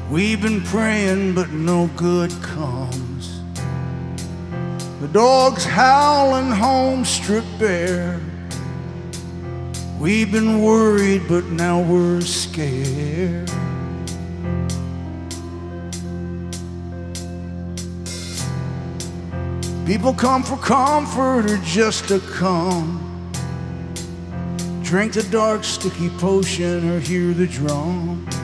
We've been praying, but no good comes. The dogs howling home stripped bare. We've been worried, but now we're scared. People come for comfort or just to come. Drink the dark, sticky potion or hear the drum.